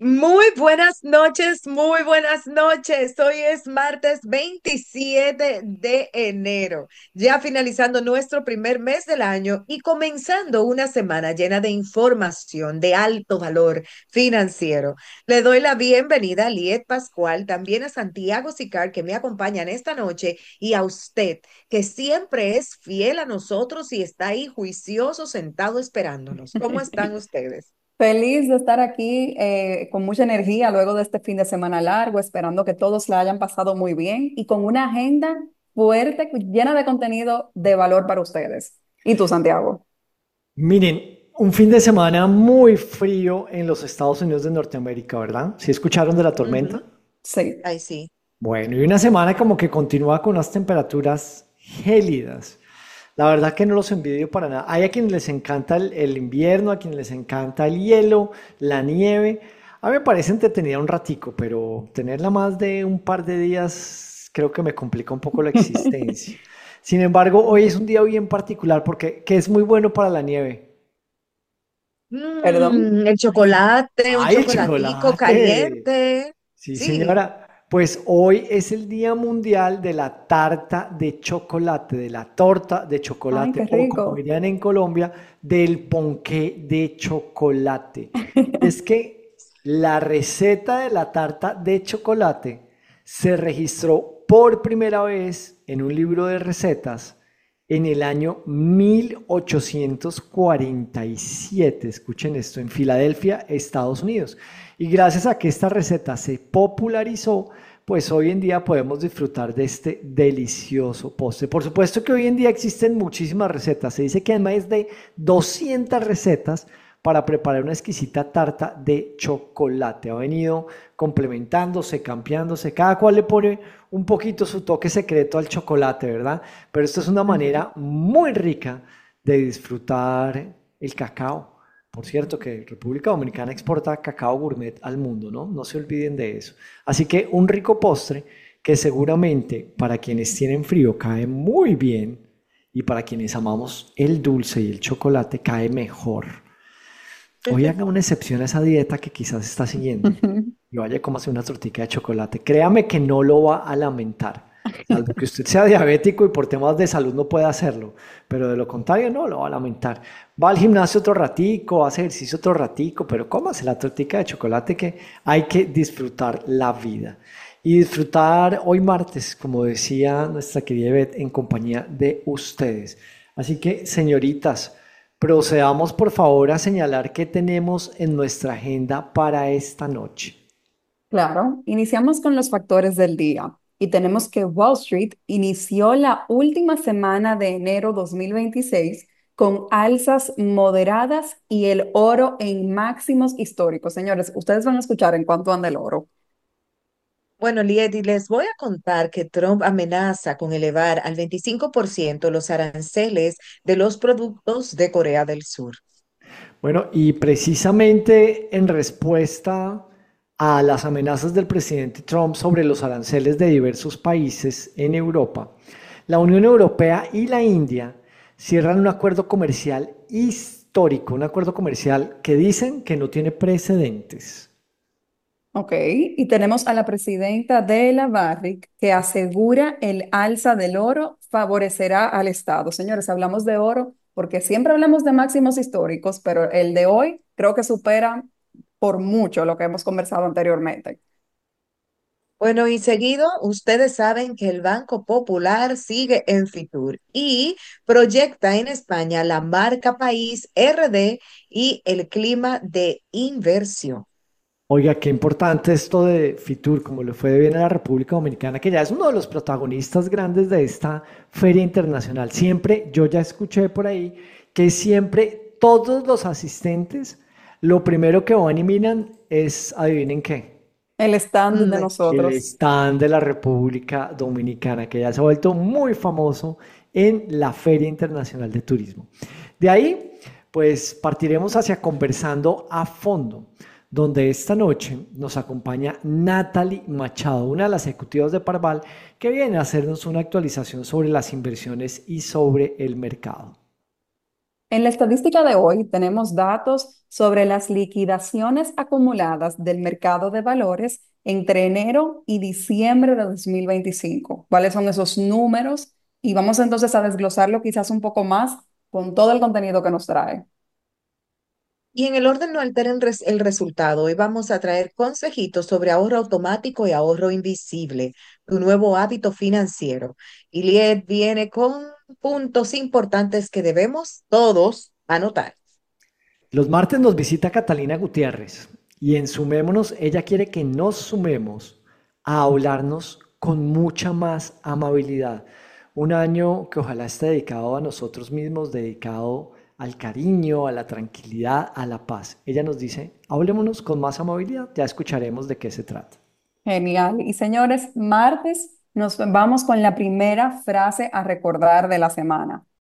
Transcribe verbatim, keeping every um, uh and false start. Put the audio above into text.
Muy buenas noches, muy buenas noches. Hoy es martes veintisiete de enero, ya finalizando nuestro primer mes del año y comenzando una semana llena de información de alto valor financiero. Le doy la bienvenida a Liet Pascual, también a Santiago Sicar, que me acompañan esta noche, y a usted, que siempre es fiel a nosotros y está ahí juicioso, sentado esperándonos. ¿Cómo están ustedes? Feliz de estar aquí eh, con mucha energía luego de este fin de semana largo, esperando que todos la hayan pasado muy bien y con una agenda fuerte, llena de contenido de valor para ustedes. ¿Y tú, Santiago? Miren, un fin de semana muy frío en los Estados Unidos de Norteamérica, ¿verdad? ¿Sí escucharon de la tormenta? Ujú. Sí. Ay, sí. Bueno, y una semana como que continúa con unas temperaturas gélidas. La verdad que no los envidio para nada. Hay a quienes les encanta el, el invierno, a quienes les encanta el hielo, la nieve. A mí me parece entretenida un ratico, pero tenerla más de un par de días creo que me complica un poco la existencia. Sin embargo, hoy es un día bien particular porque que es muy bueno para la nieve. Perdón. Mm, el chocolate, un ¡Ay, el chocolatico chocolate! caliente. Sí, Sí. señora. Pues hoy es el Día Mundial de la Tarta de Chocolate, de la torta de Ay, qué chocolate, o como rico. dirían en Colombia, del ponqué de chocolate. Y es que la receta de la tarta de chocolate se registró por primera vez en un libro de recetas en el año mil ochocientos cuarenta y siete. Escuchen esto, en Filadelfia, Estados Unidos. Y gracias a que esta receta se popularizó, pues hoy en día podemos disfrutar de este delicioso postre. Por supuesto que hoy en día existen muchísimas recetas. Se dice que hay más de doscientas recetas para preparar una exquisita tarta de chocolate. Ha venido complementándose, cambiándose. Cada cual le pone un poquito su toque secreto al chocolate, ¿verdad? Pero esto es una Ujú. manera muy rica de disfrutar el cacao. Por cierto, que República Dominicana exporta cacao gourmet al mundo, ¿no? No se olviden de eso. Así que un rico postre que seguramente para quienes tienen frío cae muy bien y para quienes amamos el dulce y el chocolate cae mejor. Hoy haga una excepción a esa dieta que quizás está siguiendo y vaya como hacer una tortica de chocolate. Créame que no lo va a lamentar, salvo que usted sea diabético y por temas de salud no pueda hacerlo, pero de lo contrario no lo va a lamentar. Va al gimnasio otro ratico, hace ejercicio otro ratico, pero cómase la tortica de chocolate que hay que disfrutar la vida. Y disfrutar hoy martes, como decía nuestra querida Beth, en compañía de ustedes. Así que, señoritas, procedamos por favor a señalar qué tenemos en nuestra agenda para esta noche. Claro, iniciamos con los factores del día y tenemos que Wall Street inició la última semana de enero dos mil veintiséis con alzas moderadas y el oro en máximos históricos. Señores, ustedes van a escuchar en cuánto anda el oro. Bueno, Liedy, les voy a contar que Trump amenaza con elevar al veinticinco por ciento los aranceles de los productos de Corea del Sur. Bueno, y precisamente en respuesta a las amenazas del presidente Trump sobre los aranceles de diversos países en Europa, la Unión Europea y la India cierran un acuerdo comercial histórico, un acuerdo comercial que dicen que no tiene precedentes. Ok, y tenemos a la presidenta de la Barrick que asegura el alza del oro favorecerá al Estado. Señores, hablamos de oro porque siempre hablamos de máximos históricos, pero el de hoy creo que supera por mucho lo que hemos conversado anteriormente. Bueno, y seguido, ustedes saben que el Banco Popular sigue en Fitur y proyecta en España la marca país R D y el clima de inversión. Oiga, qué importante esto de Fitur, como le fue bien a la República Dominicana, que ya es uno de los protagonistas grandes de esta feria internacional. Siempre, yo ya escuché por ahí que siempre todos los asistentes, lo primero que van y miran es, adivinen qué, El stand de Mm, el nosotros. stand de la República Dominicana, que ya se ha vuelto muy famoso en la Feria Internacional de Turismo. De ahí, pues partiremos hacia conversando a fondo, donde esta noche nos acompaña Natalie Machado, una de las ejecutivas de Parval, que viene a hacernos una actualización sobre las inversiones y sobre el mercado. En la estadística de hoy tenemos datos sobre las liquidaciones acumuladas del mercado de valores entre enero y diciembre de dos mil veinticinco. ¿Cuáles son esos números? Y vamos entonces a desglosarlo quizás un poco más con todo el contenido que nos trae. Y en el orden no alteren res- el resultado. Hoy vamos a traer consejitos sobre ahorro automático y ahorro invisible, tu nuevo hábito financiero. Y Liet viene con puntos importantes que debemos todos anotar. Los martes nos visita Catalina Gutiérrez y en Sumémonos ella quiere que nos sumemos a hablarnos con mucha más amabilidad. Un año que ojalá esté dedicado a nosotros mismos, dedicado al cariño, a la tranquilidad, a la paz. Ella nos dice, hablémonos con más amabilidad, ya escucharemos de qué se trata. Genial. Y señores, martes nos vamos con la primera frase a recordar de la semana.